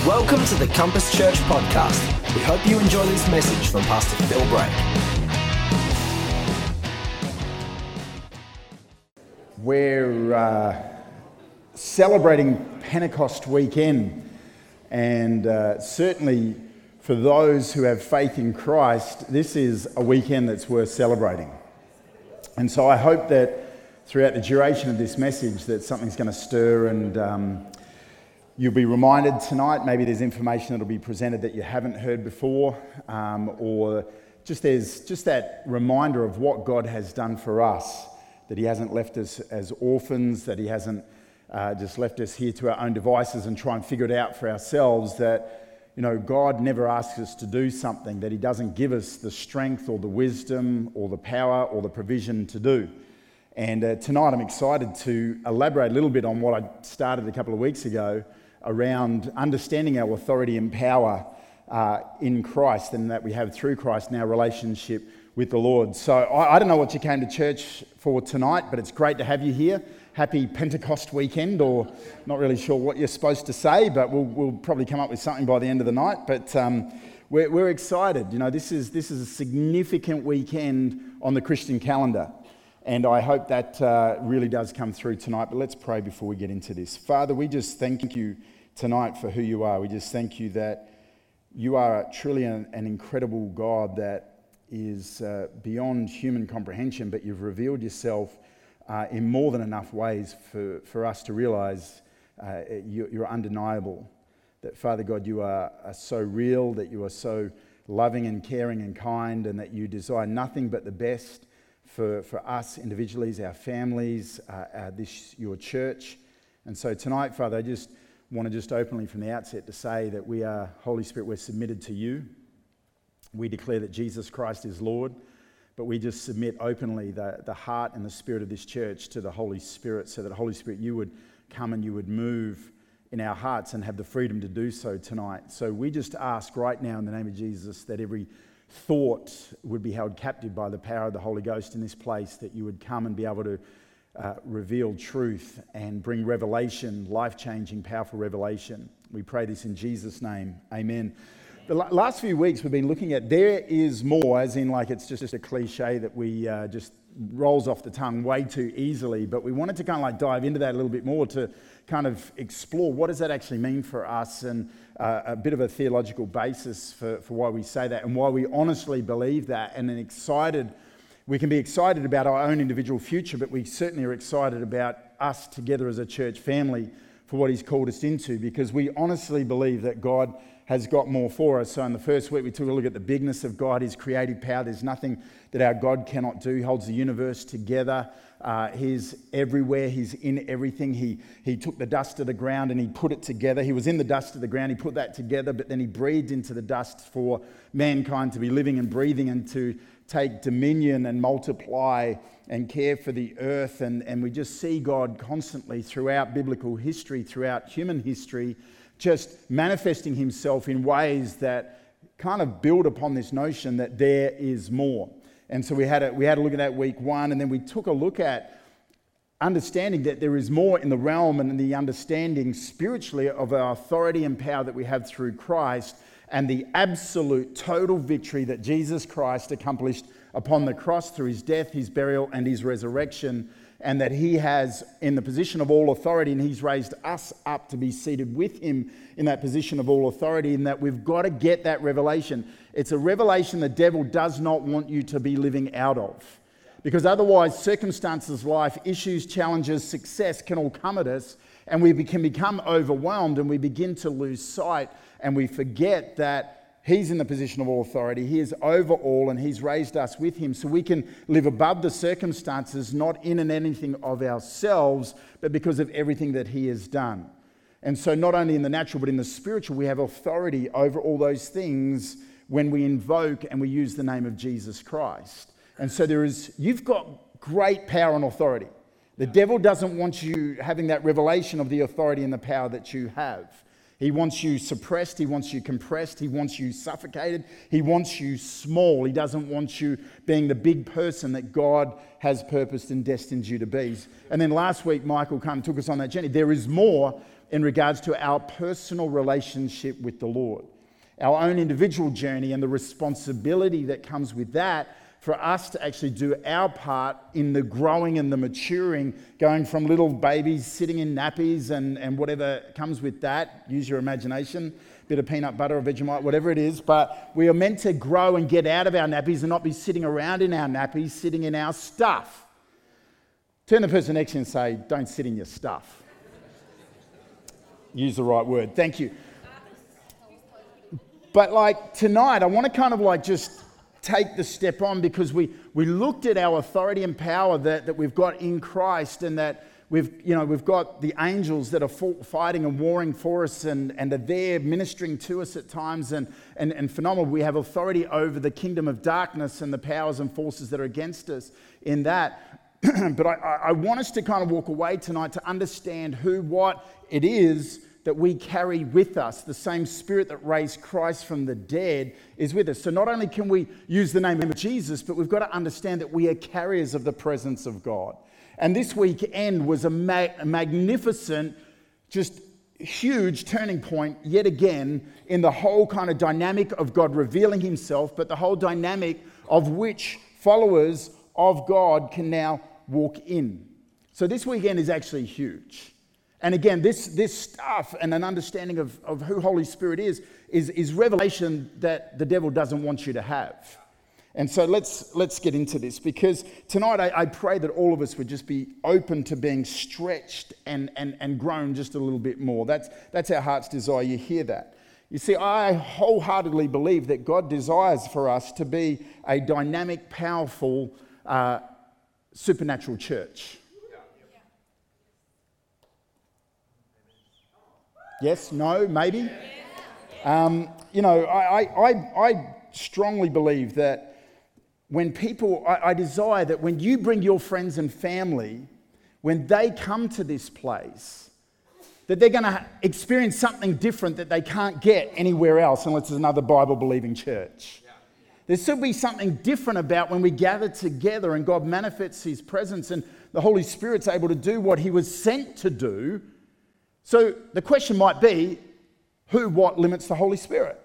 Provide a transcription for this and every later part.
Welcome to the Compass Church podcast. We hope you enjoy this message from Pastor Phil Brake. We're celebrating Pentecost weekend, and certainly for those who have faith in Christ, this is a weekend that's worth celebrating. And so I hope that throughout the duration of this message that something's going to stir, and you'll be reminded tonight. Maybe there's information that'll be presented that you haven't heard before, or there's just that reminder of what God has done for us, that He hasn't left us as orphans, that He hasn't just left us here to our own devices and try and figure it out for ourselves, that God never asks us to do something that He doesn't give us the strength or the wisdom or the power or the provision to do. And tonight I'm excited to elaborate a little bit on what I started a couple of weeks ago around understanding our authority and power in Christ, and that we have through Christ in our relationship with the Lord. So I don't know what you came to church for tonight, but it's great to have you here. Happy Pentecost weekend, or not really sure what you're supposed to say, but we'll probably come up with something by the end of the night. But we're excited. This is a significant weekend on the Christian calendar. And I hope that really does come through tonight. But let's pray before we get into this. Father, we just thank you tonight for who you are. We just thank you that you are truly an incredible God that is beyond human comprehension, but you've revealed yourself in more than enough ways for us to realize you're undeniable. That, Father God, you are so real, that you are so loving and caring and kind, and that you desire nothing but the best for us individually, our families, your church. And so tonight, Father, I just want to openly from the outset to say that we are, Holy Spirit, we're submitted to you. We declare that Jesus Christ is Lord, but we just submit openly the heart and the spirit of this church to the Holy Spirit, so that, Holy Spirit, you would come and you would move in our hearts and have the freedom to do so tonight. So we just ask right now in the name of Jesus that every thought would be held captive by the power of the Holy Ghost in this place, that you would come and be able to reveal truth and bring revelation, life-changing, powerful revelation. We pray this in Jesus' name. Amen. The last few weeks we've been looking at there is more, as in like it's just a cliche that we just rolls off the tongue way too easily, but we wanted to kind of like dive into that a little bit more to kind of explore what does that actually mean for us, and a bit of a theological basis for why we say that and why we honestly believe that, and then we can be excited about our own individual future, but we certainly are excited about us together as a church family for what He's called us into, because we honestly believe that God has got more for us. So in the first week we took a look at the bigness of God, His creative power. There's nothing that our God cannot do. He holds the universe together. He's everywhere. He's in everything. He took the dust of the ground and He put it together. He was in the dust of the ground. He put that together, but then He breathed into the dust for mankind to be living and breathing and to take dominion and multiply and care for the earth. And we just see God constantly throughout biblical history, throughout human history, just manifesting Himself in ways that kind of build upon this notion that there is more. And so we had a look at that week one, and then we took a look at understanding that there is more in the realm and in the understanding spiritually of our authority and power that we have through Christ, and the absolute total victory that Jesus Christ accomplished upon the cross through His death, His burial, and His resurrection, and that He has in the position of all authority, and He's raised us up to be seated with Him in that position of all authority, and that we've got to get that revelation. It's a revelation the devil does not want you to be living out of, because otherwise circumstances, life, issues, challenges, success can all come at us, and we can become overwhelmed, and we begin to lose sight, and we forget that He's in the position of all authority. He is over all, and He's raised us with Him so we can live above the circumstances, not in and anything of ourselves, but because of everything that He has done. And so not only in the natural, but in the spiritual, we have authority over all those things when we invoke and we use the name of Jesus Christ. And so you've got great power and authority. The devil doesn't want you having that revelation of the authority and the power that you have. He wants you suppressed. He wants you compressed. He wants you suffocated. He wants you small. He doesn't want you being the big person that God has purposed and destined you to be. And then last week, Michael kind of took us on that journey. There is more in regards to our personal relationship with the Lord, our own individual journey and the responsibility that comes with that for us to actually do our part in the growing and the maturing, going from little babies sitting in nappies and whatever comes with that. Use your imagination, bit of peanut butter or Vegemite, whatever it is. But we are meant to grow and get out of our nappies and not be sitting around in our nappies, sitting in our stuff. Turn the person next to you and say, don't sit in your stuff. Use the right word. Thank you. But like tonight, I want to kind of like just take the step on, because we looked at our authority and power that we've got in Christ, and that we've got the angels that are fighting and warring for us and are there ministering to us at times and phenomenal. We have authority over the kingdom of darkness and the powers and forces that are against us in that. But I want us to kind of walk away tonight to understand what it is that we carry with us. The same Spirit that raised Christ from the dead is with us. So not only can we use the name of Jesus, but we've got to understand that we are carriers of the presence of God. And this weekend was a magnificent, just huge turning point yet again in the whole kind of dynamic of God revealing himself, but the whole dynamic of which followers of God can now walk in. So this weekend is actually huge. And again, this stuff and an understanding of who Holy Spirit is revelation that the devil doesn't want you to have. And so let's get into this, because tonight I pray that all of us would just be open to being stretched and grown just a little bit more. That's our heart's desire. You hear that? You see, I wholeheartedly believe that God desires for us to be a dynamic, powerful, supernatural church. Yes, no, maybe? I strongly believe that when people, I desire that when you bring your friends and family, when they come to this place, that they're going to experience something different that they can't get anywhere else unless it's another Bible-believing church. There should be something different about when we gather together and God manifests his presence and the Holy Spirit's able to do what he was sent to do. So the question might be, what limits the Holy Spirit?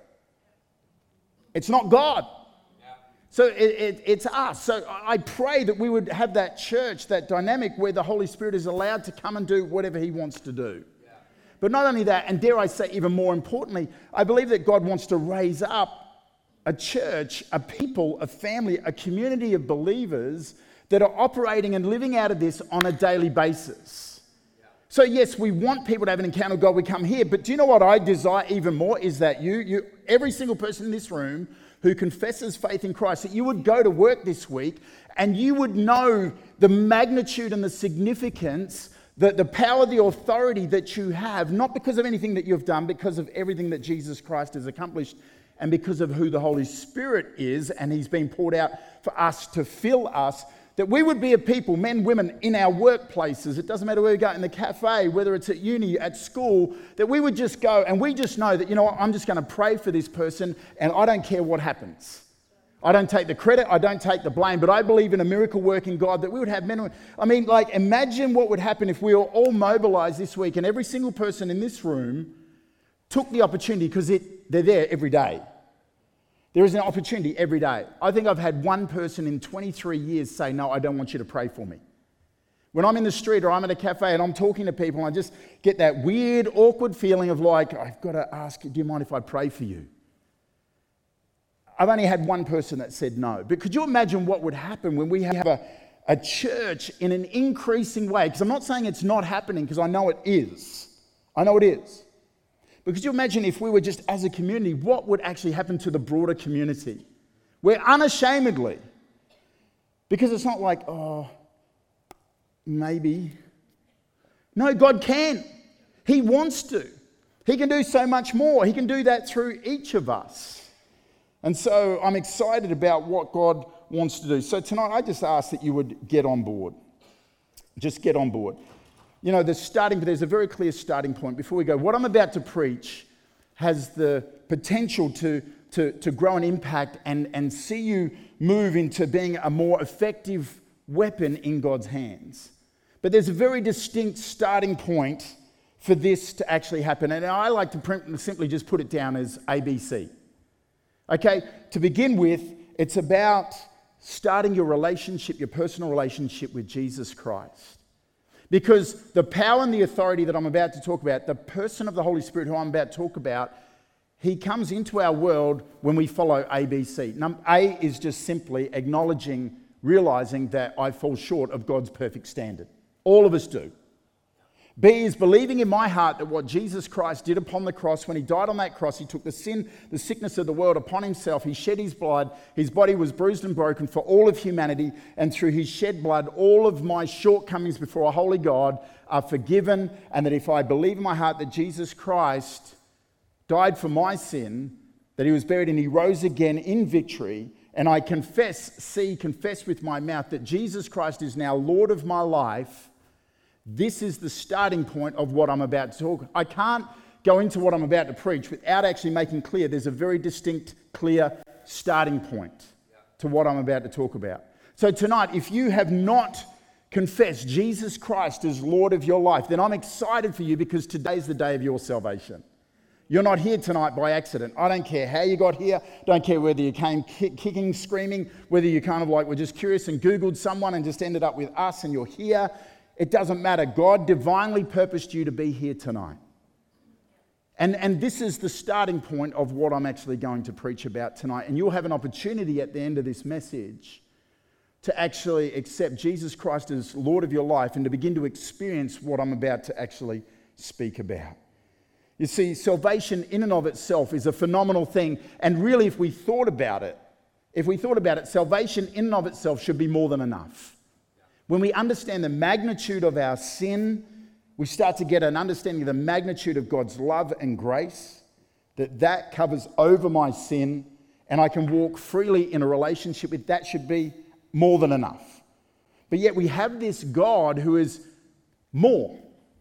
It's not God. So it's us. So I pray that we would have that church, that dynamic where the Holy Spirit is allowed to come and do whatever he wants to do. But not only that, and dare I say even more importantly, I believe that God wants to raise up a church, a people, a family, a community of believers that are operating and living out of this on a daily basis. So yes, we want people to have an encounter with God. We come here, but do you know what I desire even more is that you, every single person in this room who confesses faith in Christ, that you would go to work this week and you would know the magnitude and the significance, the power, the authority that you have, not because of anything that you've done, because of everything that Jesus Christ has accomplished and because of who the Holy Spirit is, and he's been poured out for us to fill us. That we would be a people, men, women, in our workplaces. It doesn't matter where we go, in the cafe, whether it's at uni, at school, that we would just go and we just know that, you know what, I'm just going to pray for this person and I don't care what happens. I don't take the credit, I don't take the blame, but I believe in a miracle working God that we would have men. I mean, like, imagine what would happen if we were all mobilized this week and every single person in this room took the opportunity, because they're there every day. There is an opportunity every day. I think I've had one person in 23 years say, no, I don't want you to pray for me. When I'm in the street or I'm at a cafe and I'm talking to people, I just get that weird, awkward feeling of like, I've got to ask, do you mind if I pray for you? I've only had one person that said no. But could you imagine what would happen when we have a church in an increasing way? Because I'm not saying it's not happening, because I know it is. I know it is. But could you imagine if we were just as a community, what would actually happen to the broader community? Where unashamedly, because it's not like, oh, maybe. No, God can. He wants to. He can do so much more. He can do that through each of us. And so I'm excited about what God wants to do. So tonight I just ask that you would get on board. Just get on board. you know, there's a very clear starting point. Before we go, what I'm about to preach has the potential to grow an impact and see you move into being a more effective weapon in God's hands. But there's a very distinct starting point for this to actually happen. And I like to simply just put it down as ABC. Okay, to begin with, it's about starting your relationship, your personal relationship with Jesus Christ. Because the power and the authority that I'm about to talk about, the person of the Holy Spirit who I'm about to talk about, he comes into our world when we follow ABC. A is just simply acknowledging, realizing that I fall short of God's perfect standard. All of us do. B is believing in my heart that what Jesus Christ did upon the cross, when he died on that cross, he took the sin, the sickness of the world upon himself. He shed his blood. His body was bruised and broken for all of humanity. And through his shed blood, all of my shortcomings before a holy God are forgiven. And that if I believe in my heart that Jesus Christ died for my sin, that he was buried and he rose again in victory, and I confess with my mouth that Jesus Christ is now Lord of my life, this is the starting point of what I'm about to talk. I can't go into what I'm about to preach without actually making clear there's a very distinct, clear starting point to what I'm about to talk about. So tonight, if you have not confessed Jesus Christ as Lord of your life, then I'm excited for you because today's the day of your salvation. You're not here tonight by accident. I don't care how you got here. Don't care whether you came kicking, screaming, whether you kind of like were just curious and Googled someone and just ended up with us and you're here. It doesn't matter. God divinely purposed you to be here tonight. And this is the starting point of what I'm actually going to preach about tonight. And you'll have an opportunity at the end of this message to actually accept Jesus Christ as Lord of your life and to begin to experience what I'm about to actually speak about. You see, salvation in and of itself is a phenomenal thing. And really, if we thought about it, salvation in and of itself should be more than enough. When we understand the magnitude of our sin, we start to get an understanding of the magnitude of God's love and grace, that covers over my sin, and I can walk freely in a relationship with that should be more than enough. But yet we have this God who is more.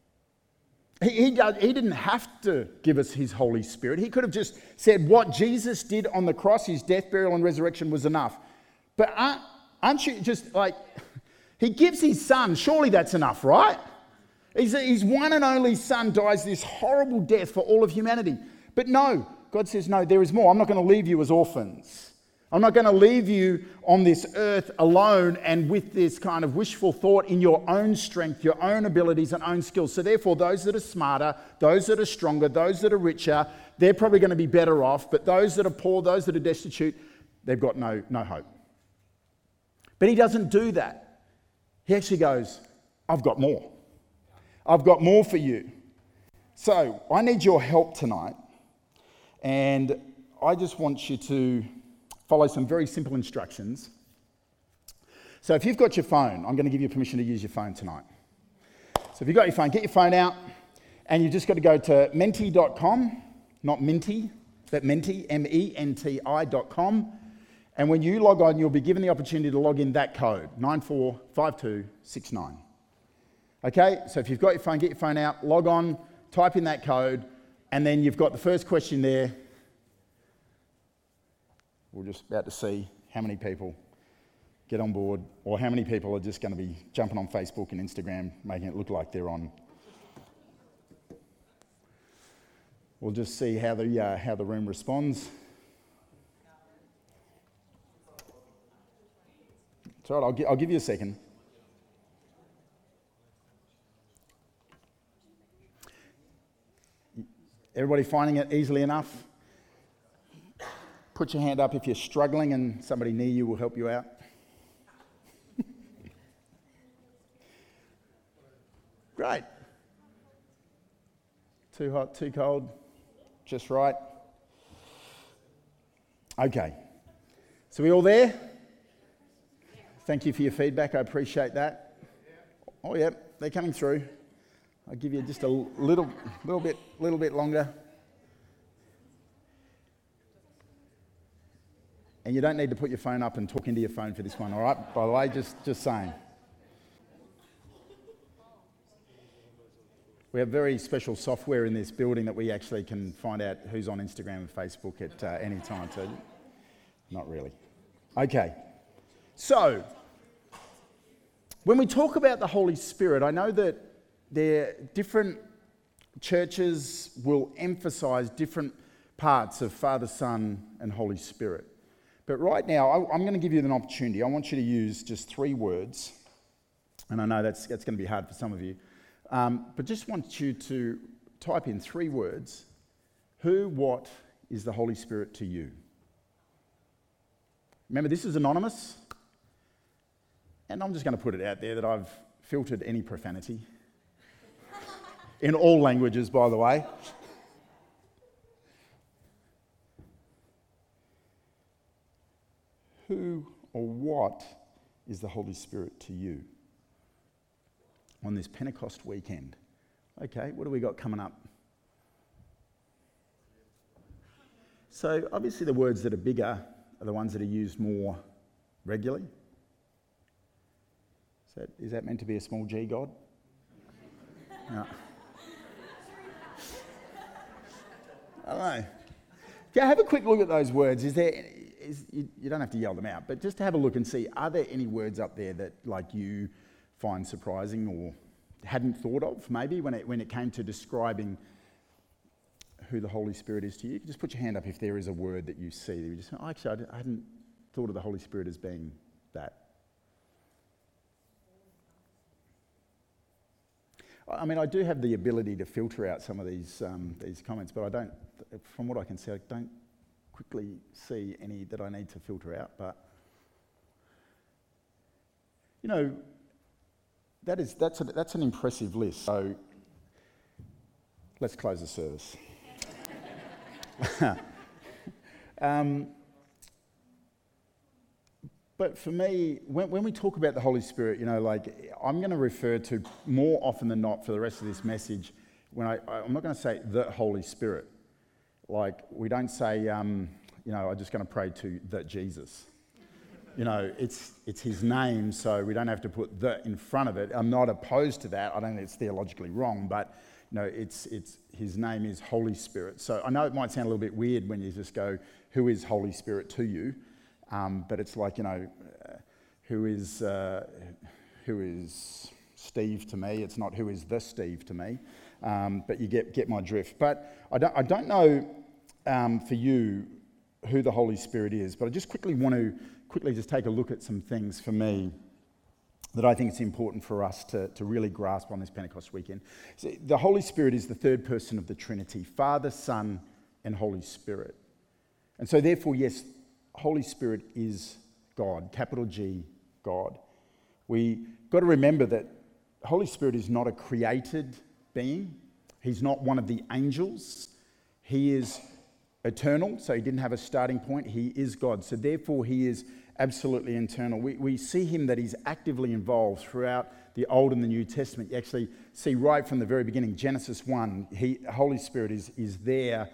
He didn't have to give us his Holy Spirit. He could have just said what Jesus did on the cross, his death, burial, and resurrection was enough. But aren't you just like... He gives his son. Surely that's enough, right? His one and only son dies this horrible death for all of humanity. But no, God says, no, there is more. I'm not going to leave you as orphans. I'm not going to leave you on this earth alone and with this kind of wishful thought in your own strength, your own abilities and own skills. So therefore, those that are smarter, those that are stronger, those that are richer, they're probably going to be better off. But those that are poor, those that are destitute, they've got no hope. But he doesn't do that. He actually goes, I've got more. I've got more for you. So I need your help tonight. And I just want you to follow some very simple instructions. So if you've got your phone, I'm going to give you permission to use your phone tonight. So if you've got your phone, get your phone out. And you've just got to go to menti.com, not Minty, but Menti, MENTI.com. And when you log on, you'll be given the opportunity to log in that code, 945269. Okay, so if you've got your phone, get your phone out, log on, type in that code, and then you've got the first question there. We're just about to see how many people get on board, or how many people are just going to be jumping on Facebook and Instagram, making it look like they're on. We'll just see how the room responds. It's all right, I'll give you a second. Everybody finding it easily enough? Put your hand up if you're struggling and somebody near you will help you out. Great. Too hot, too cold, just right. Okay. So we all there? Thank you for your feedback. I appreciate that. Oh, yeah, they're coming through. I'll give you just a little bit longer. And you don't need to put your phone up and talk into your phone for this one, all right? By the way, just saying. We have very special software in this building that we actually can find out who's on Instagram and Facebook at any time. So, not really. Okay. So, when we talk about the Holy Spirit, I know that different churches will emphasize different parts of Father, Son, and Holy Spirit. But right now, I'm going to give you an opportunity. I want you to use just 3 words. And I know that's going to be hard for some of you. But just want you to type in 3 words. Who, what is the Holy Spirit to you? Remember, this is anonymous. And I'm just going to put it out there that I've filtered any profanity. In all languages, by the way. Who or what is the Holy Spirit to you on this Pentecost weekend? Okay, what do we got coming up? So obviously the words that are bigger are the ones that are used more regularly. Is that meant to be a small g, God? No. I don't know. Yeah, have a quick look at those words. You don't have to yell them out, but just have a look and see, are there any words up there that you find surprising or hadn't thought of maybe when it came to describing who the Holy Spirit is to you? Just put your hand up if there is a word that you see that you just, actually, I hadn't thought of the Holy Spirit as being that. I mean, I do have the ability to filter out some of these comments, but I don't, from what I can see, I don't quickly see any that I need to filter out. But, that's an impressive list. So, let's close the service. But for me, when we talk about the Holy Spirit, I'm going to refer to more often than not for the rest of this message, I'm not going to say the Holy Spirit. We don't say, I'm just going to pray to the Jesus. It's his name, so we don't have to put the in front of it. I'm not opposed to that. I don't think it's theologically wrong, but it's his name is Holy Spirit. So I know it might sound a little bit weird when you just go, who is Holy Spirit to you? But it's who is Steve to me? It's not who is the Steve to me. But you get my drift. But I don't know for you who the Holy Spirit is. But I just want to just take a look at some things for me that I think it's important for us to really grasp on this Pentecost weekend. So the Holy Spirit is the third person of the Trinity, Father, Son, and Holy Spirit. And so therefore, yes, Holy Spirit is God, capital G, God. We got to remember that Holy Spirit is not a created being. He's not one of the angels. He is eternal, so he didn't have a starting point. He is God, so therefore he is absolutely eternal. We see him that he's actively involved throughout the Old and the New Testament. You actually see right from the very beginning, Genesis 1, Holy Spirit is there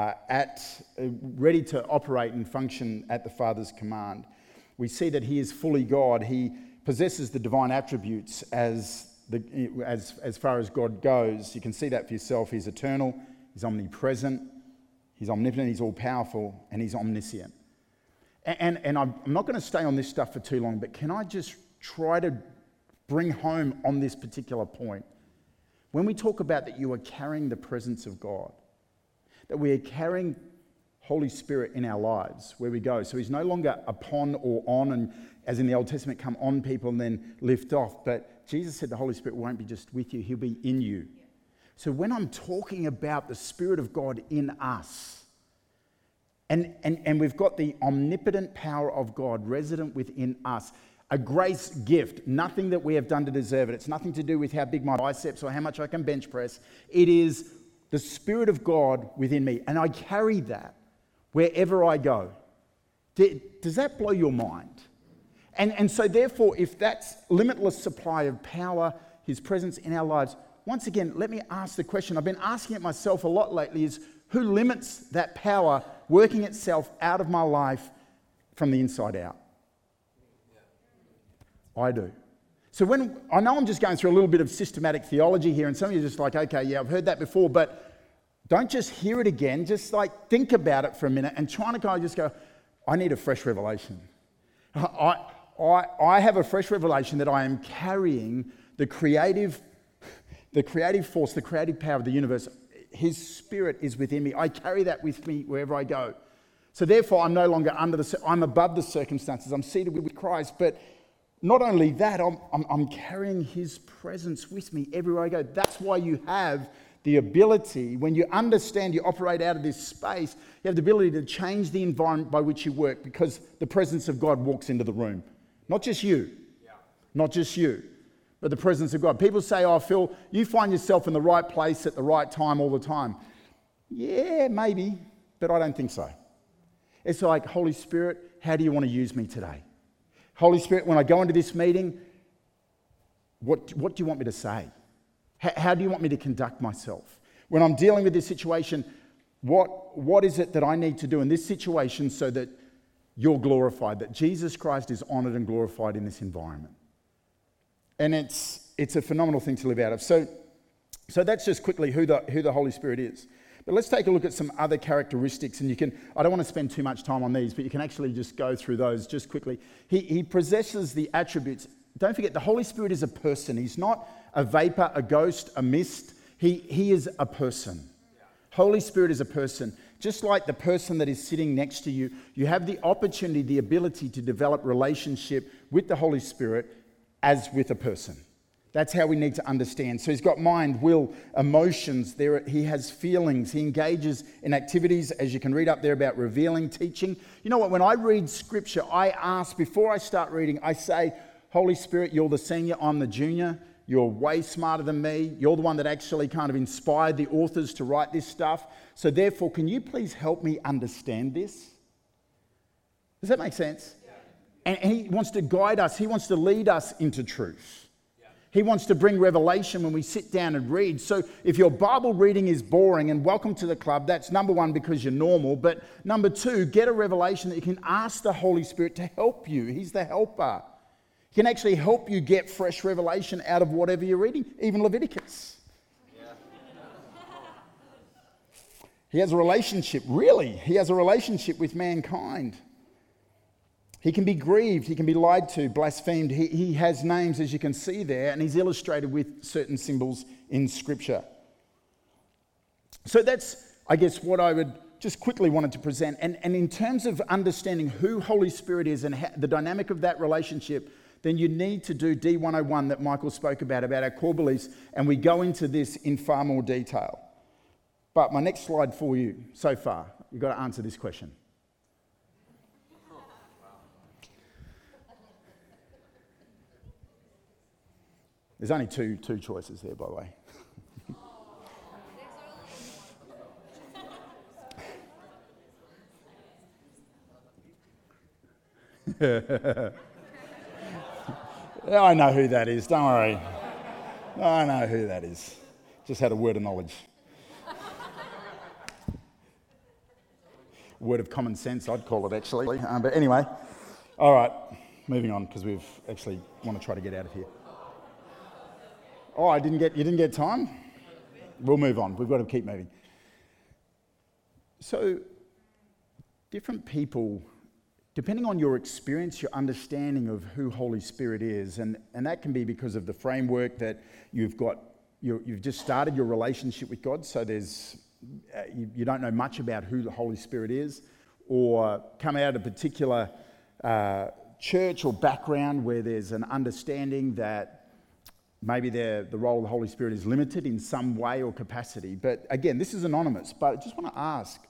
ready to operate and function at the Father's command. We see that he is fully God. He possesses the divine attributes as far as God goes. You can see that for yourself. He's eternal, he's omnipresent, he's omnipotent, he's all-powerful, and he's omniscient. And I'm not going to stay on this stuff for too long, but can I just try to bring home on this particular point? When we talk about that you are carrying the presence of God, that we are carrying Holy Spirit in our lives where we go. So he's no longer upon or on, and as in the Old Testament, come on people and then lift off. But Jesus said the Holy Spirit won't be just with you, he'll be in you. So when I'm talking about the Spirit of God in us, and we've got the omnipotent power of God resident within us, a grace gift, nothing that we have done to deserve it. It's nothing to do with how big my biceps or how much I can bench press. It is the Spirit of God within me, and I carry that wherever I go. Does that blow your mind? And so therefore, if that's limitless supply of power, his presence in our lives, once again, let me ask the question. I've been asking it myself a lot lately, is who limits that power working itself out of my life from the inside out? I do. So when I know I'm just going through a little bit of systematic theology here, and some of you are just like, okay, yeah, I've heard that before, but don't just hear it again. Just like think about it for a minute and try to kind of just go, I need a fresh revelation. I have a fresh revelation that I am carrying the creative force, the creative power of the universe. His Spirit is within me. I carry that with me wherever I go. So therefore, I'm no longer I'm above the circumstances. I'm seated with Christ. But not only that, I'm carrying His presence with me everywhere I go. That's why you have the ability, when you understand, you operate out of this space, you have the ability to change the environment by which you work because the presence of God walks into the room. Not just you. Not just you. But the presence of God. People say, oh, Phil, you find yourself in the right place at the right time all the time. Yeah, maybe, but I don't think so. It's like, Holy Spirit, how do you want to use me today? Holy Spirit, when I go into this meeting, what do you want me to say? How do you want me to conduct myself? When I'm dealing with this situation, what is it that I need to do in this situation so that you're glorified, that Jesus Christ is honored and glorified in this environment? And it's a phenomenal thing to live out of. So that's just quickly who the Holy Spirit is. But let's take a look at some other characteristics, and I don't want to spend too much time on these, but you can actually just go through those just quickly. He possesses the attributes. Don't forget, the Holy Spirit is a person. He's not a vapor, a ghost, a mist. He is a person. Holy Spirit is a person. Just like the person that is sitting next to you, you have the opportunity, the ability to develop relationship with the Holy Spirit as with a person. That's how we need to understand. So he's got mind, will, emotions. He has feelings. He engages in activities, as you can read up there, about revealing, teaching. You know what? When I read Scripture, I ask, before I start reading, I say, Holy Spirit, you're the senior, I'm the junior. You're way smarter than me. You're the one that actually kind of inspired the authors to write this stuff. So therefore, can you please help me understand this? Does that make sense? And he wants to guide us. He wants to lead us into truth. He wants to bring revelation when we sit down and read. So if your Bible reading is boring, and welcome to the club, that's number one, because you're normal. But number two, get a revelation that you can ask the Holy Spirit to help you. He's the helper. He can actually help you get fresh revelation out of whatever you're reading, even Leviticus. He has a relationship, really. He has a relationship with mankind. He can be grieved, he can be lied to, blasphemed. He has names, as you can see there, and he's illustrated with certain symbols in Scripture. So that's, I guess, what I would just quickly wanted to present. And in terms of understanding who Holy Spirit is and the dynamic of that relationship, then you need to do D101 that Michael spoke about our core beliefs, and we go into this in far more detail. But my next slide for you so far, you've got to answer this question. There's only two choices there, by the way. I know who that is, don't worry. I know who that is. Just had a word of knowledge. Word of common sense, I'd call it, actually. But anyway, all right, moving on, because we've actually want to try to get out of here. Oh, you didn't get time? We'll move on. We've got to keep moving. So, different people, depending on your experience, your understanding of who Holy Spirit is, and that can be because of the framework that you've got, you've just started your relationship with God, so you don't know much about who the Holy Spirit is, or come out of a particular church or background where there's an understanding that maybe the role of the Holy Spirit is limited in some way or capacity. But again, this is anonymous, but I just want to ask,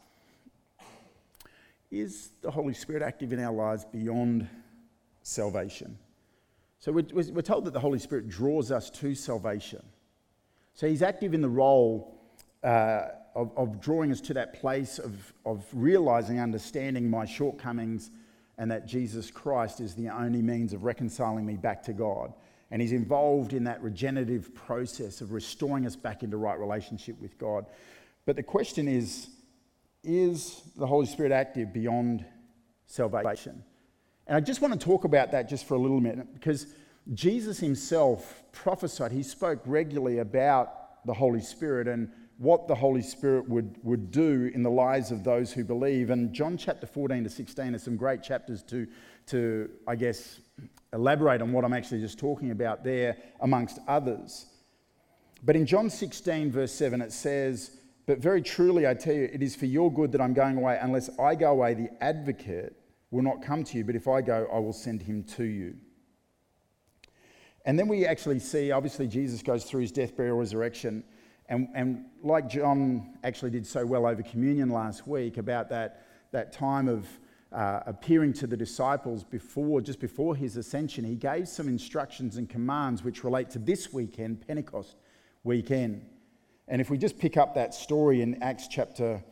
is the Holy Spirit active in our lives beyond salvation? So we're told that the Holy Spirit draws us to salvation. So he's active in the role of drawing us to that place of realizing, understanding my shortcomings, and that Jesus Christ is the only means of reconciling me back to God. And he's involved in that regenerative process of restoring us back into right relationship with God. But the question is the Holy Spirit active beyond salvation? And I just want to talk about that just for a little minute, because Jesus himself prophesied, he spoke regularly about the Holy Spirit and what the Holy Spirit would do in the lives of those who believe. And John chapter 14 to 16 are some great chapters to I guess, elaborate on what I'm actually just talking about there, amongst others. But in John 16 verse 7 it says, "But very truly I tell you, it is for your good that I'm going away. Unless I go away, the advocate will not come to you, but if I go, I will send him to you." And then we actually see, obviously, Jesus goes through his death, burial, resurrection. And like John actually did so well over communion last week about that time of appearing to the disciples just before his ascension, he gave some instructions and commands which relate to this weekend, Pentecost weekend. And if we just pick up that story in Acts chapter...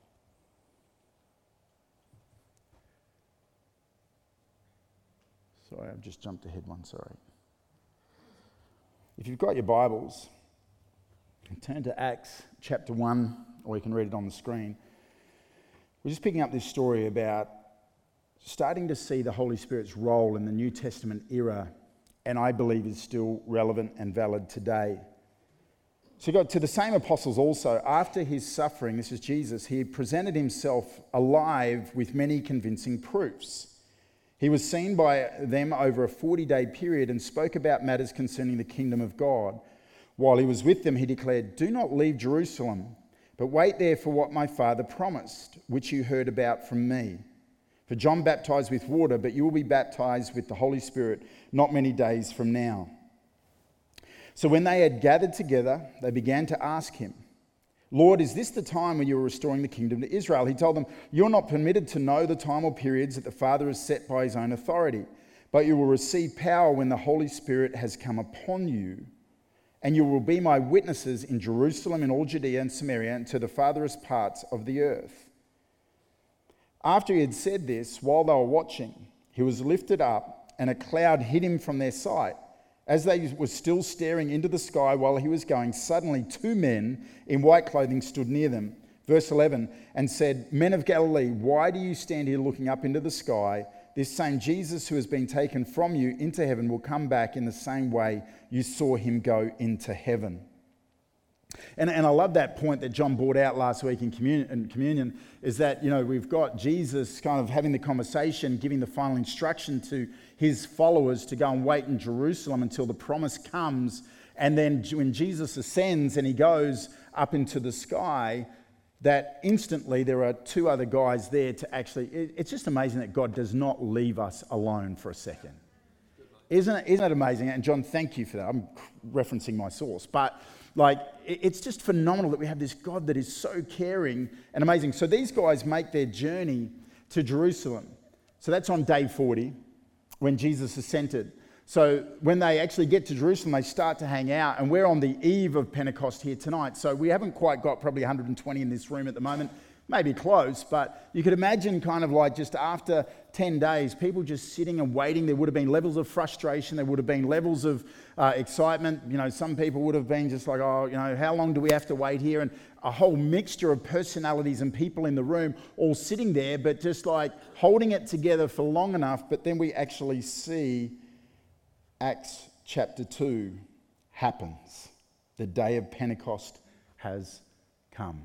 Sorry, I've just jumped ahead one, sorry. If you've got your Bibles, turn to Acts chapter 1, or you can read it on the screen. We're just picking up this story about starting to see the Holy Spirit's role in the New Testament era, and I believe is still relevant and valid today. So God, to the same apostles also, after his suffering, this is Jesus, he presented himself alive with many convincing proofs. He was seen by them over a 40-day period and spoke about matters concerning the kingdom of God. While he was with them, he declared, "Do not leave Jerusalem, but wait there for what my Father promised, which you heard about from me. For John baptized with water, but you will be baptized with the Holy Spirit not many days from now." So when they had gathered together, they began to ask him, "Lord, is this the time when you are restoring the kingdom to Israel?" He told them, "You're not permitted to know the time or periods that the Father has set by his own authority, but you will receive power when the Holy Spirit has come upon you, and you will be my witnesses in Jerusalem and all Judea and Samaria and to the farthest parts of the earth." After he had said this, while they were watching, he was lifted up, and a cloud hid him from their sight. As they were still staring into the sky while he was going, suddenly 2 men in white clothing stood near them. Verse 11, and said, "Men of Galilee, why do you stand here looking up into the sky? This same Jesus who has been taken from you into heaven will come back in the same way you saw him go into heaven." And I love that point that John brought out last week in communion, is that, we've got Jesus kind of having the conversation, giving the final instruction to his followers to go and wait in Jerusalem until the promise comes. And then when Jesus ascends and he goes up into the sky, that instantly there are 2 other guys there to actually... It's just amazing that God does not leave us alone for a second. Isn't it amazing? And John, thank you for that. I'm referencing my source. But it's just phenomenal that we have this God that is so caring and amazing. So these guys make their journey to Jerusalem. So that's on day 40 when Jesus ascended. So when they actually get to Jerusalem, they start to hang out, and we're on the eve of Pentecost here tonight. So we haven't quite got probably 120 in this room at the moment, maybe close, but you could imagine kind of like just after 10 days, people just sitting and waiting. There would have been levels of frustration. There would have been levels of excitement. Some people would have been just like, how long do we have to wait here? And a whole mixture of personalities and people in the room all sitting there, but just like holding it together for long enough. But then we actually see Acts chapter 2 happens. The day of Pentecost has come.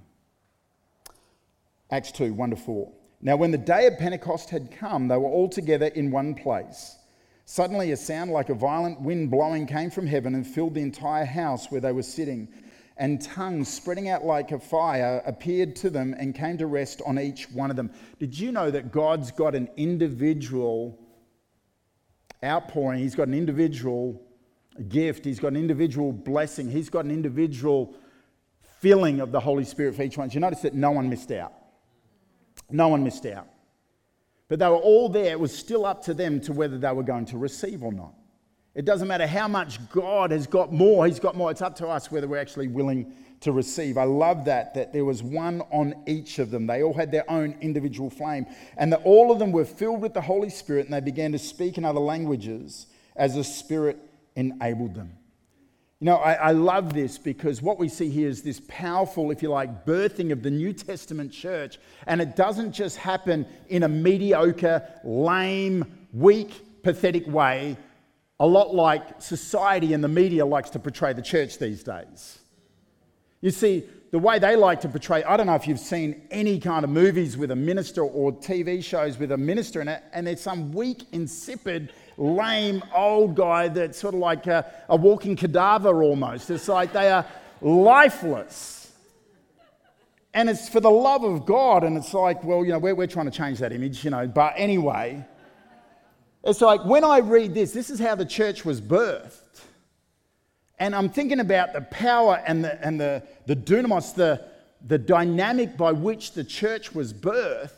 Acts 2, 1-4. Now when the day of Pentecost had come, they were all together in one place. Suddenly a sound like a violent wind blowing came from heaven and filled the entire house where they were sitting. And tongues spreading out like a fire appeared to them and came to rest on each one of them. Did you know that God's got an individual outpouring? He's got an individual gift. He's got an individual blessing. He's got an individual filling of the Holy Spirit for each one. Did you notice that no one missed out? No one missed out. But they were all there. It was still up to them to whether they were going to receive or not. It doesn't matter how much God has got more. He's got more. It's up to us whether we're actually willing to receive. I love that there was one on each of them. They all had their own individual flame. And that all of them were filled with the Holy Spirit, and they began to speak in other languages as the Spirit enabled them. I love this because what we see here is this powerful, if you like, birthing of the New Testament church. And it doesn't just happen in a mediocre, lame, weak, pathetic way. a lot like society and the media likes to portray the church these days. You see, the way they like to portray, I don't know if you've seen any kind of movies with a minister or TV shows with a minister in it, and there's some weak, insipid, lame old guy that's sort of like a walking cadaver almost. It's like they are lifeless. And it's for the love of God, and it's like, well, we're trying to change that image, But anyway, it's like when I read this is how the church was birthed. And I'm thinking about the power and the dunamos, the dynamic by which the church was birthed.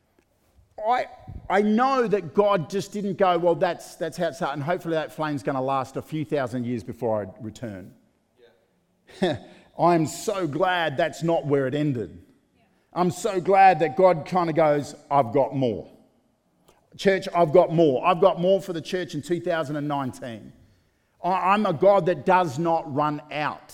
I know that God just didn't go, well, that's how it started, and hopefully that flame's going to last a few thousand years before I return. Yeah. I'm so glad that's not where it ended. Yeah. I'm so glad that God kind of goes, I've got more. Church, I've got more. I've got more for the church in 2019. I'm a God that does not run out.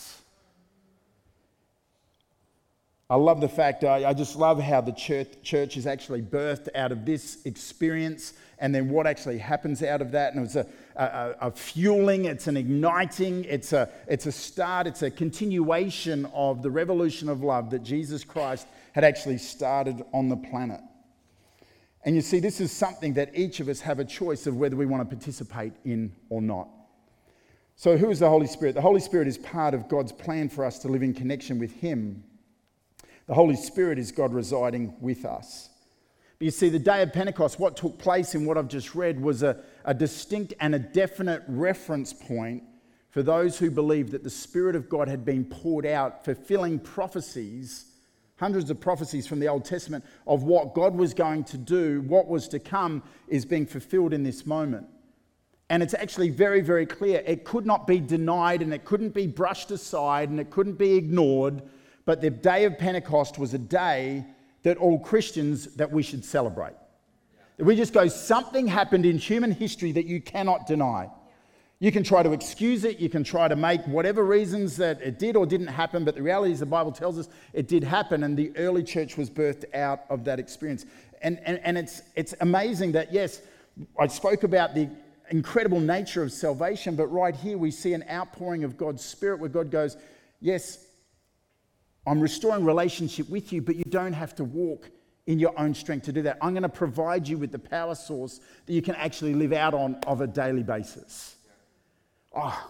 I love the fact, I just love how the church is actually birthed out of this experience, and then what actually happens out of that. And it's a fueling, it's an igniting, it's a start, it's a continuation of the revolution of love that Jesus Christ had actually started on the planet. And you see, this is something that each of us have a choice of whether we want to participate in or not. So who is the Holy Spirit? The Holy Spirit is part of God's plan for us to live in connection with Him. The Holy Spirit is God residing with us. But you see, the day of Pentecost, what took place in what I've just read was a distinct and a definite reference point for those who believed that the Spirit of God had been poured out, fulfilling prophecies, hundreds of prophecies from the Old Testament of what God was going to do, what was to come, is being fulfilled in this moment. And it's actually very, very clear. It could not be denied, and it couldn't be brushed aside, and it couldn't be ignored. But the day of Pentecost was a day that all Christians, that we should celebrate. Yeah. We just go, something happened in human history that you cannot deny. Yeah. You can try to excuse it. You can try to make whatever reasons that it did or didn't happen. But the reality is the Bible tells us it did happen, and the early church was birthed out of that experience. And it's amazing that, yes, I spoke about the incredible nature of salvation, but right here we see an outpouring of God's Spirit where God goes, yes, I'm restoring relationship with you, but you don't have to walk in your own strength to do that. I'm going to provide you with the power source that you can actually live out on of a daily basis. Oh,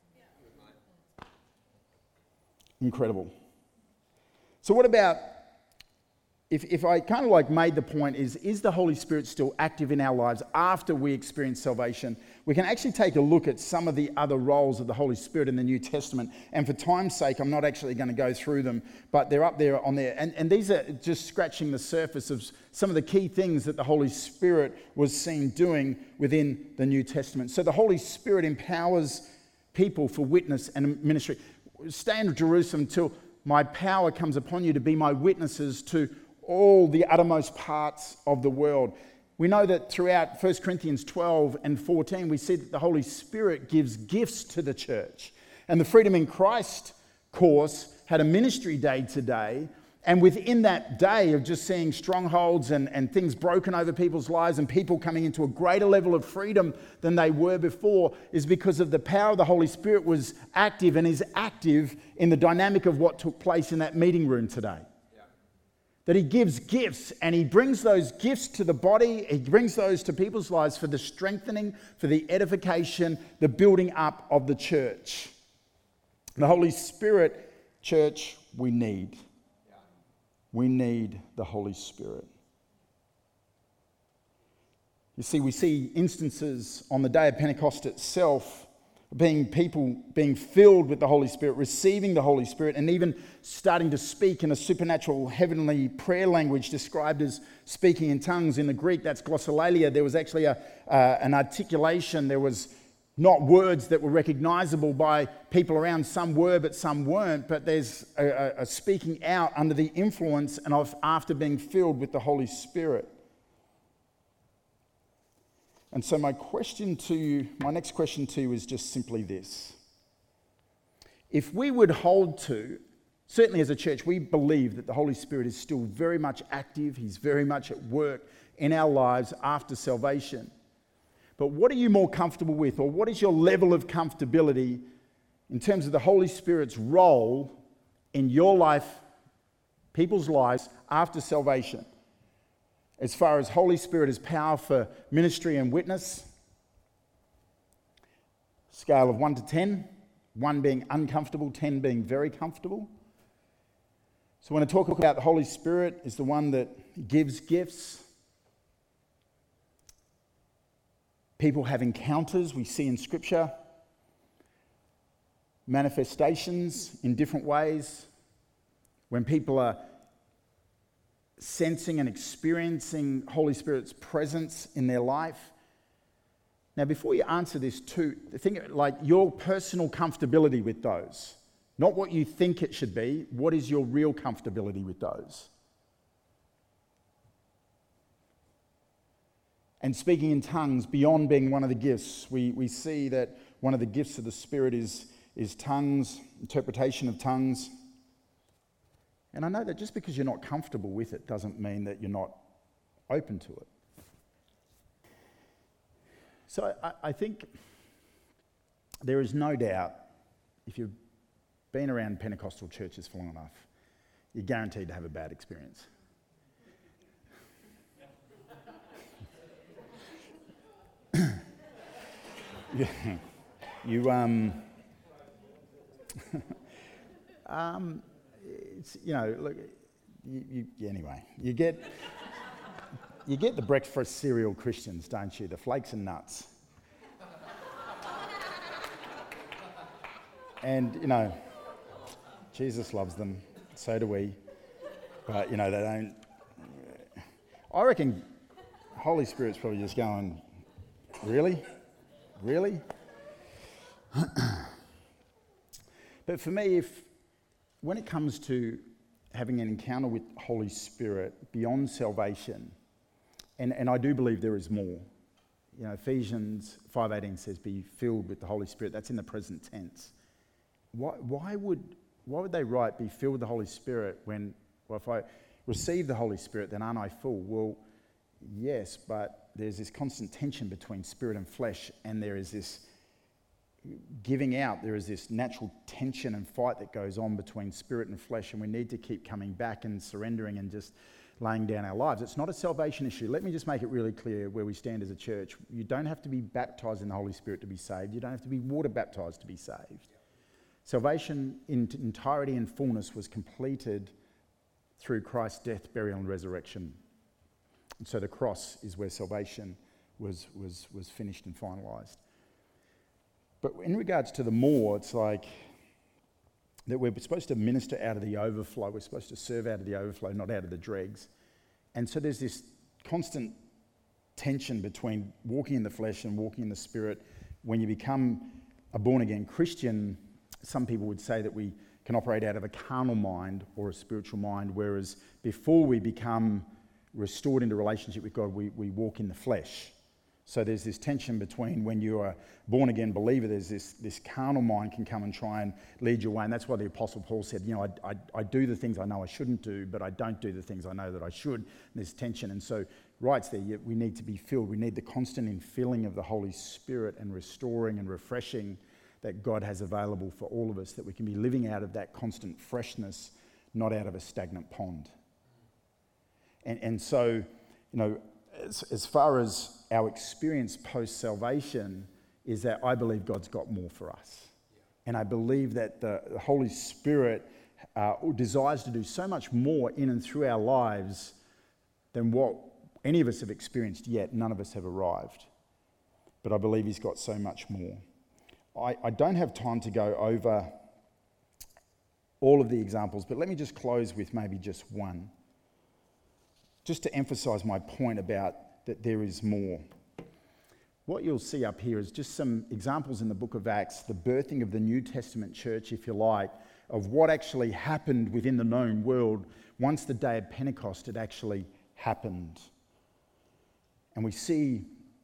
incredible. So what about, if I kind of like made the point is the Holy Spirit still active in our lives after we experience salvation? We can actually take a look at some of the other roles of the Holy Spirit in the New Testament. And for time's sake, I'm not actually going to go through them, but they're up there on there. And these are just scratching the surface of some of the key things that the Holy Spirit was seen doing within the New Testament. So the Holy Spirit empowers people for witness and ministry. Stay in Jerusalem till my power comes upon you to be my witnesses to all the uttermost parts of the world. We know that throughout 1 Corinthians 12 and 14, we see that the Holy Spirit gives gifts to the church. And the Freedom in Christ course had a ministry day today. And within that day of just seeing strongholds and things broken over people's lives and people coming into a greater level of freedom than they were before is because of the power of the Holy Spirit was active and is active in the dynamic of what took place in that meeting room today. That he gives gifts, and he brings those gifts to the body, he brings those to people's lives for the strengthening, for the edification, the building up of the church. The Holy Spirit, church, we need. We need the Holy Spirit. You see, we see instances on the day of Pentecost itself people being filled with the Holy Spirit, receiving the Holy Spirit, and even starting to speak in a supernatural heavenly prayer language described as speaking in tongues. In the Greek, that's glossolalia. There was actually an articulation. There was not words that were recognizable by people around. Some were, but some weren't. But there's a speaking out under the influence and after being filled with the Holy Spirit. And so my next question to you is just simply this. If we would hold to, certainly as a church, we believe that the Holy Spirit is still very much active. He's very much at work in our lives after salvation. but what are you more comfortable with, or what is your level of comfortability in terms of the Holy Spirit's role in your life, people's lives after salvation? As far as Holy Spirit as power for ministry and witness, scale of 1 to 10, 1 being uncomfortable, 10 being very comfortable. So when I talk about the Holy Spirit is the one that gives gifts. People have encounters, we see in Scripture, manifestations in different ways. When people are sensing and experiencing Holy Spirit's presence in their life. Now, before you answer this too, think like your personal comfortability with those. Not what you think it should be. What is your real comfortability with those? And speaking in tongues, beyond being one of the gifts, we see that one of the gifts of the Spirit is tongues, interpretation of tongues. And I know that just because you're not comfortable with it doesn't mean that you're not open to it. So I think there is no doubt, if you've been around Pentecostal churches for long enough, you're guaranteed to have a bad experience. It's, look, anyway, you get the breakfast cereal Christians, don't you? The flakes and nuts. And, Jesus loves them, so do we. But, they don't... I reckon Holy Spirit's probably just going, really? Really? But for me, when it comes to having an encounter with Holy Spirit beyond salvation, and I do believe there is more. Ephesians 5:18 says, "Be filled with the Holy Spirit." That's in the present tense. Why would they write, "Be filled with the Holy Spirit," when, well, if I receive the Holy Spirit, then aren't I full? Well, yes, but there's this constant tension between spirit and flesh, and there is this giving out, there is this natural tension and fight that goes on between spirit and flesh, and we need to keep coming back and surrendering and just laying down our lives. It's not a salvation issue. Let me just make it really clear where we stand as a church. You don't have to be baptised in the Holy Spirit to be saved. You don't have to be water baptised to be saved. Salvation in entirety and fullness was completed through Christ's death, burial and resurrection. And so the cross is where salvation was finished and finalised. But in regards to the more, it's like that we're supposed to minister out of the overflow. We're supposed to serve out of the overflow, not out of the dregs. And so there's this constant tension between walking in the flesh and walking in the Spirit. When you become a born-again Christian, some people would say that we can operate out of a carnal mind or a spiritual mind, whereas before we become restored into relationship with God, we walk in the flesh. So there's this tension between when you're a born-again believer, there's this carnal mind can come and try and lead you away. And that's why the Apostle Paul said, I do the things I know I shouldn't do, but I don't do the things I know that I should. And there's tension. And so right there, we need to be filled. We need the constant infilling of the Holy Spirit and restoring and refreshing that God has available for all of us, that we can be living out of that constant freshness, not out of a stagnant pond. And so, as far as our experience post-salvation is that I believe God's got more for us. Yeah. And I believe that the Holy Spirit desires to do so much more in and through our lives than what any of us have experienced yet. None of us have arrived. But I believe He's got so much more. I don't have time to go over all of the examples, but let me just close with maybe just one. Just to emphasise my point about that there is more. What you'll see up here is just some examples in the book of Acts, the birthing of the New Testament church, if you like, of what actually happened within the known world once the day of Pentecost had actually happened. And we see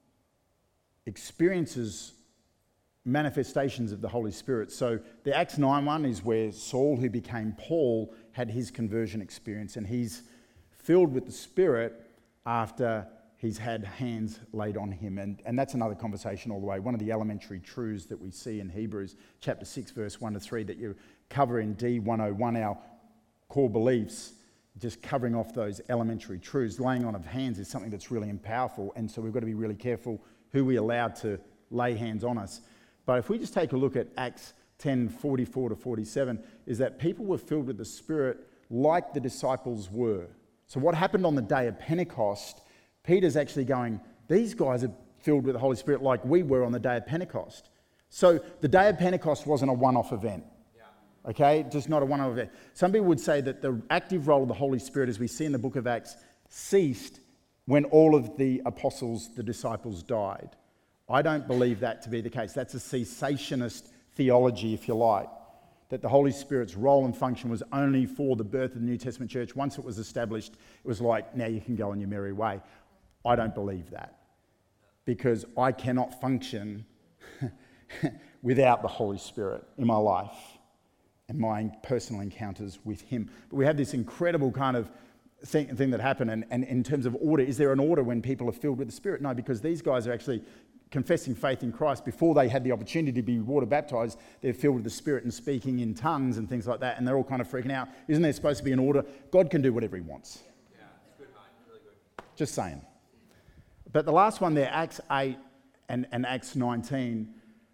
experiences, manifestations of the Holy Spirit. So the Acts 9:1 is where Saul, who became Paul, had his conversion experience, and he's filled with the Spirit after he's had hands laid on him. And that's another conversation all the way. One of the elementary truths that we see in Hebrews chapter 6, verse 1 to 3, that you cover in D101, our core beliefs, just covering off those elementary truths. Laying on of hands is something that's really powerful, and so we've got to be really careful who we allow to lay hands on us. But if we just take a look at Acts 10:44 to 47, is that people were filled with the Spirit like the disciples were. So what happened on the day of Pentecost, Peter's actually going, these guys are filled with the Holy Spirit like we were on the day of Pentecost. So the day of Pentecost wasn't a one-off event. Okay, just not a one-off event. Some people would say that the active role of the Holy Spirit, as we see in the book of Acts, ceased when all of the apostles, the disciples, died. I don't believe that to be the case. That's a cessationist theology, if you like, that the Holy Spirit's role and function was only for the birth of the New Testament church. Once it was established, it was like, now you can go on your merry way. I don't believe that, because I cannot function without the Holy Spirit in my life and my personal encounters with him. But we have this incredible kind of thing that happened, and in terms of order, is there an order when people are filled with the Spirit? No, because these guys are actually confessing faith in Christ before they had the opportunity to be water baptized. They're filled with the Spirit and speaking in tongues and things like that, and they're all kind of freaking out. Isn't there supposed to be an order? God can do whatever he wants. Yeah, it's good, mate. Really good. Just saying. But the last one there, Acts 8 and Acts 19,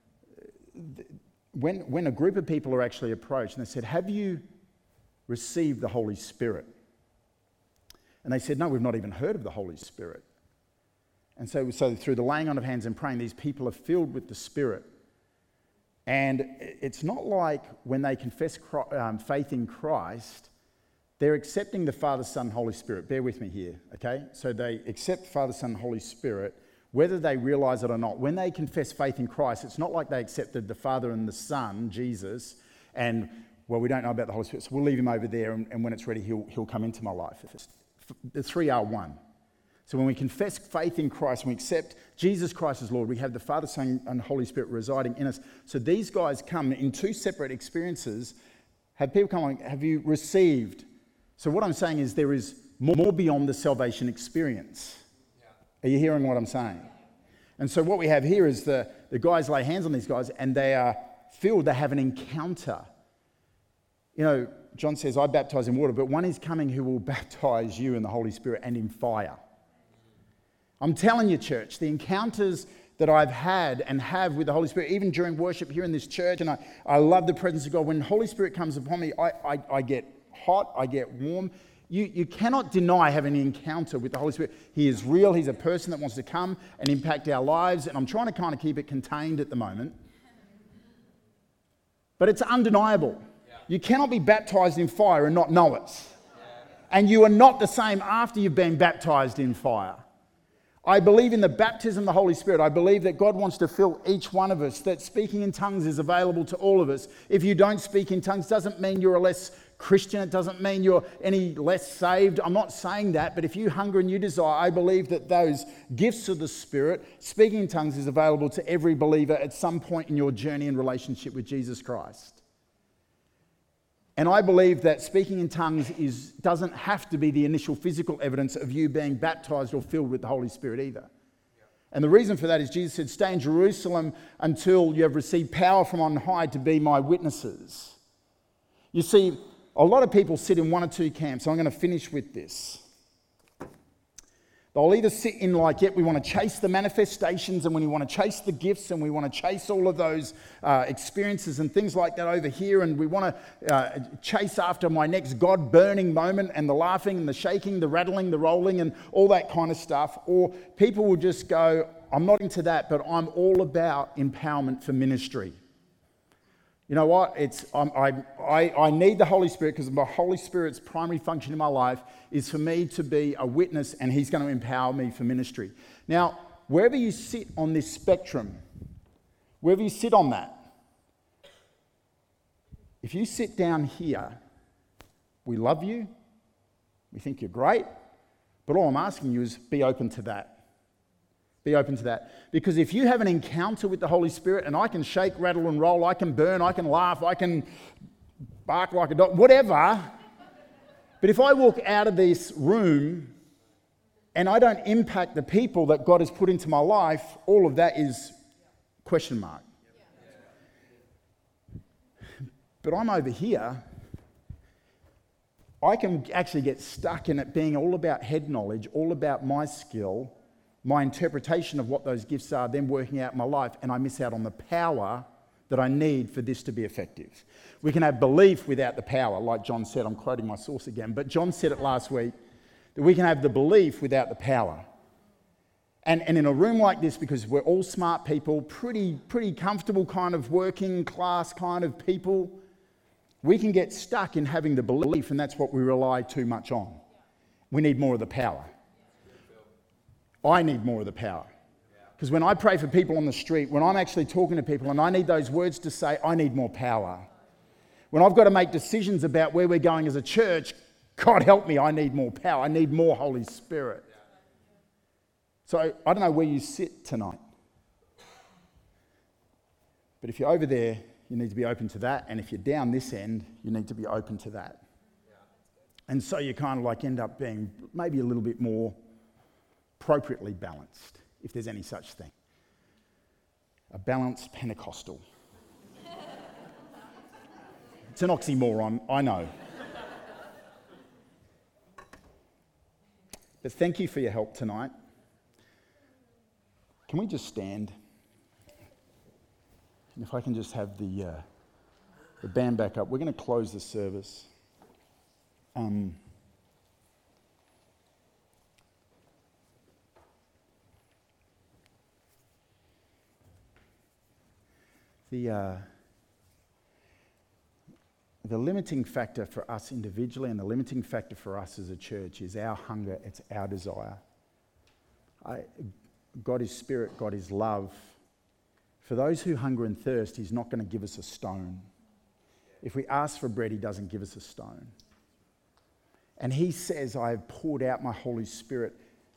when a group of people are actually approached and they said, have you received the Holy Spirit? And they said, no, we've not even heard of the Holy Spirit. And so through the laying on of hands and praying, these people are filled with the Spirit. And it's not like when they confess faith in Christ, they're accepting the Father, Son, Holy Spirit. Bear with me here, okay? So they accept Father, Son, Holy Spirit, whether they realize it or not. When they confess faith in Christ, it's not like they accepted the Father and the Son, Jesus, and, well, we don't know about the Holy Spirit, so we'll leave him over there, and when it's ready, he'll come into my life. The three are one. So when we confess faith in Christ, when we accept Jesus Christ as Lord, we have the Father, Son, and Holy Spirit residing in us. So these guys come in two separate experiences. Have people come along, have you received? So what I'm saying is there is more beyond the salvation experience. Are you hearing what I'm saying? And so what we have here is the guys lay hands on these guys and they are filled, they have an encounter. You know, John says, I baptize in water, but one is coming who will baptize you in the Holy Spirit and in fire. I'm telling you, church, the encounters that I've had and have with the Holy Spirit, even during worship here in this church, and I love the presence of God. When the Holy Spirit comes upon me, I get hot, I get warm. You cannot deny having an encounter with the Holy Spirit. He is real. He's a person that wants to come and impact our lives. And I'm trying to kind of keep it contained at the moment. But it's undeniable. Yeah. You cannot be baptized in fire and not know it. Yeah. And you are not the same after you've been baptized in fire. I believe in the baptism of the Holy Spirit. I believe that God wants to fill each one of us, that speaking in tongues is available to all of us. If you don't speak in tongues, doesn't mean you're a less Christian. It doesn't mean you're any less saved. I'm not saying that, but if you hunger and you desire, I believe that those gifts of the Spirit, speaking in tongues, is available to every believer at some point in your journey and relationship with Jesus Christ. And I believe that speaking in tongues doesn't have to be the initial physical evidence of you being baptized or filled with the Holy Spirit either. And the reason for that is Jesus said, stay in Jerusalem until you have received power from on high to be my witnesses. You see, a lot of people sit in one or two camps. I'm going to finish with this. They'll either sit in like, yep, we want to chase the manifestations and when we want to chase the gifts and we want to chase all of those experiences and things like that over here and we want to chase after my next God-burning moment and the laughing and the shaking, the rattling, the rolling and all that kind of stuff. Or people will just go, I'm not into that, but I'm all about empowerment for ministry. You know what? I need the Holy Spirit because the Holy Spirit's primary function in my life is for me to be a witness and he's going to empower me for ministry. Now, wherever you sit on this spectrum, wherever you sit on that, if you sit down here, we love you, we think you're great, but all I'm asking you is be open to that. Be open to that. Because if you have an encounter with the Holy Spirit, and I can shake, rattle, and roll, I can burn, I can laugh, I can bark like a dog, whatever. But if I walk out of this room and I don't impact the people that God has put into my life, all of that is question mark. But I'm over here, I can actually get stuck in it being all about head knowledge, all about my skill, my interpretation of what those gifts are, then working out in my life, and I miss out on the power that I need for this to be effective. We can have belief without the power, like John said. I'm quoting my source again, but John said it last week, that we can have the belief without the power. And in a room like this, because we're all smart people, pretty comfortable kind of working class kind of people, we can get stuck in having the belief, and that's what we rely too much on. We need more of the power. I need more of the power. Because when I pray for people on the street, when I'm actually talking to people and I need those words to say, I need more power. When I've got to make decisions about where we're going as a church, God help me, I need more power. I need more Holy Spirit. So I don't know where you sit tonight. But if you're over there, you need to be open to that. And if you're down this end, you need to be open to that. And so you kind of like end up being maybe a little bit more appropriately balanced, if there's any such thing. A balanced Pentecostal. It's an oxymoron, I know. But thank you for your help tonight. Can we just stand? And if I can just have the band back up, we're going to close the service. The limiting factor for us individually and the limiting factor for us as a church is our hunger, it's our desire. God is spirit, God is love. For those who hunger and thirst, He's not going to give us a stone. If we ask for bread, He doesn't give us a stone. And He says, I have poured out my Holy Spirit.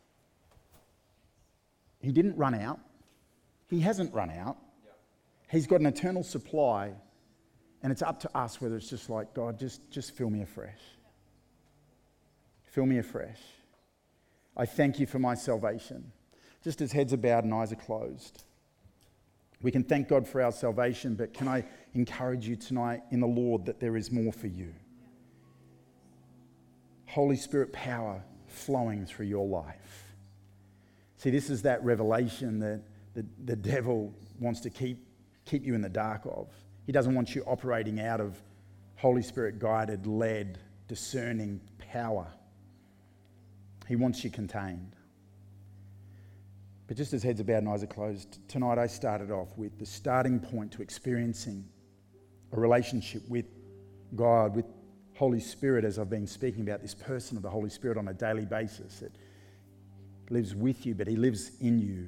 He didn't run out. He hasn't run out. He's got an eternal supply, and it's up to us whether it's just like, God, just fill me afresh. Fill me afresh. I thank you for my salvation. Just as heads are bowed and eyes are closed. We can thank God for our salvation, but can I encourage you tonight in the Lord that there is more for you? Holy Spirit power flowing through your life. See, this is that revelation that the devil wants to keep you in the dark of. He doesn't want you operating out of Holy Spirit guided, led, discerning power. He wants you contained. But just as heads are bowed and eyes are closed, tonight I started off with the starting point to experiencing a relationship with God, with Holy Spirit, as I've been speaking about this person of the Holy Spirit on a daily basis that lives with you, but He lives in you.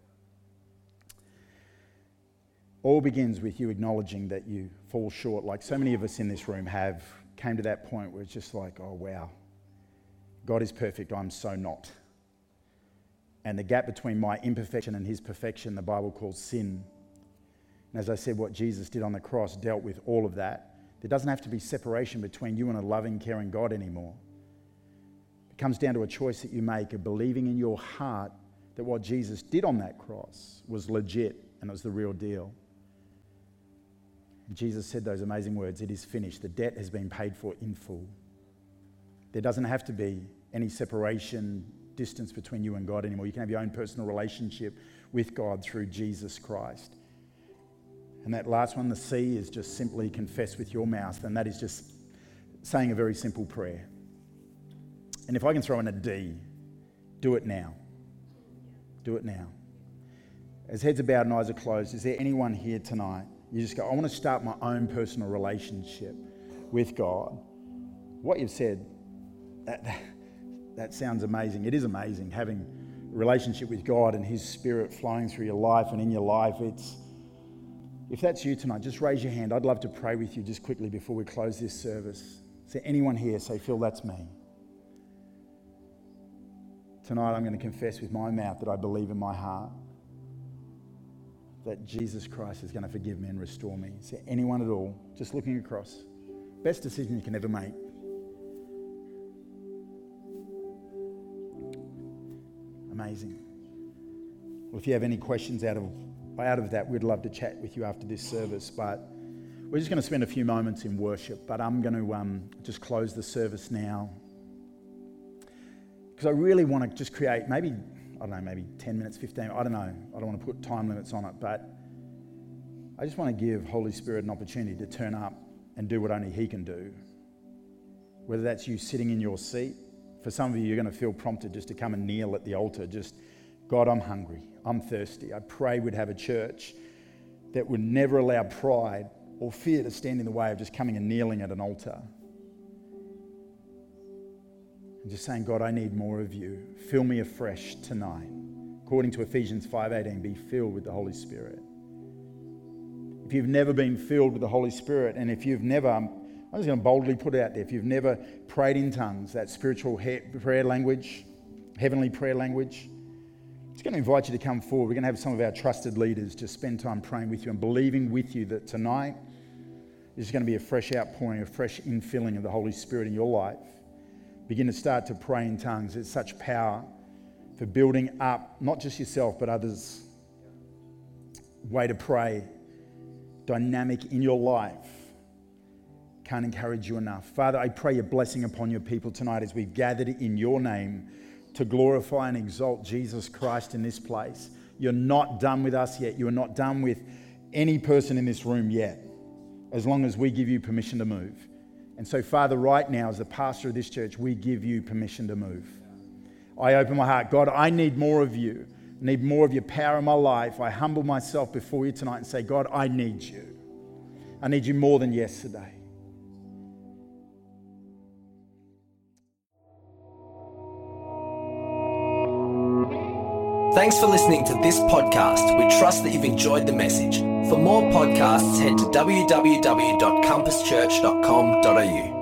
All begins with you acknowledging that you fall short, like so many of us in this room came to that point where it's just like, oh wow, God is perfect, I'm so not. And the gap between my imperfection and His perfection, the Bible calls sin. And as I said, what Jesus did on the cross dealt with all of that. There doesn't have to be separation between you and a loving, caring God anymore. It comes down to a choice that you make of believing in your heart that what Jesus did on that cross was legit and it was the real deal. And Jesus said those amazing words, it is finished. The debt has been paid for in full. There doesn't have to be any separation, distance between you and God anymore. You can have your own personal relationship with God through Jesus Christ. And that last one, the C, is just simply confess with your mouth, and that is just saying a very simple prayer. And if I can throw in a D, do it now. Do it now. As heads are bowed and eyes are closed, is there anyone here tonight? You just go, I want to start my own personal relationship with God. What you've said, that sounds amazing. It is amazing having a relationship with God and His Spirit flowing through your life and in your life. If that's you tonight, just raise your hand. I'd love to pray with you just quickly before we close this service. Is there anyone here say, Phil, that's me? Tonight I'm going to confess with my mouth that I believe in my heart that Jesus Christ is going to forgive me and restore me. Is there anyone at all just looking across? Best decision you can ever make. Amazing. Well, if you have any questions out of that, we'd love to chat with you after this service. But we're just going to spend a few moments in worship. But I'm going to just close the service now, because I really want to just create maybe 10 minutes, 15, I don't know. I don't want to put time limits on it, but I just want to give Holy Spirit an opportunity to turn up and do what only He can do. Whether that's you sitting in your seat. For some of you, you're going to feel prompted just to come and kneel at the altar. Just, God, I'm hungry. I'm thirsty. I pray we'd have a church that would never allow pride or fear to stand in the way of just coming and kneeling at an altar. And just saying, God, I need more of you. Fill me afresh tonight. According to Ephesians 5:18, be filled with the Holy Spirit. If you've never been filled with the Holy Spirit, and if you've never, I'm just going to boldly put it out there, if you've never prayed in tongues, that spiritual prayer language, heavenly prayer language, I'm just going to invite you to come forward. We're going to have some of our trusted leaders just spend time praying with you and believing with you that tonight is going to be a fresh outpouring, a fresh infilling of the Holy Spirit in your life. Begin to start to pray in tongues. It's such power for building up, not just yourself, but others. Way to pray, dynamic in your life. Can't encourage you enough. Father, I pray your blessing upon your people tonight as we've gathered in your name to glorify and exalt Jesus Christ in this place. You're not done with us yet. You are not done with any person in this room yet, as long as we give you permission to move. And so, Father, right now, as the pastor of this church, we give you permission to move. I open my heart. God, I need more of you. I need more of your power in my life. I humble myself before you tonight and say, God, I need you. I need you more than yesterday. Thanks for listening to this podcast. We trust that you've enjoyed the message. For more podcasts, head to www.compasschurch.com.au.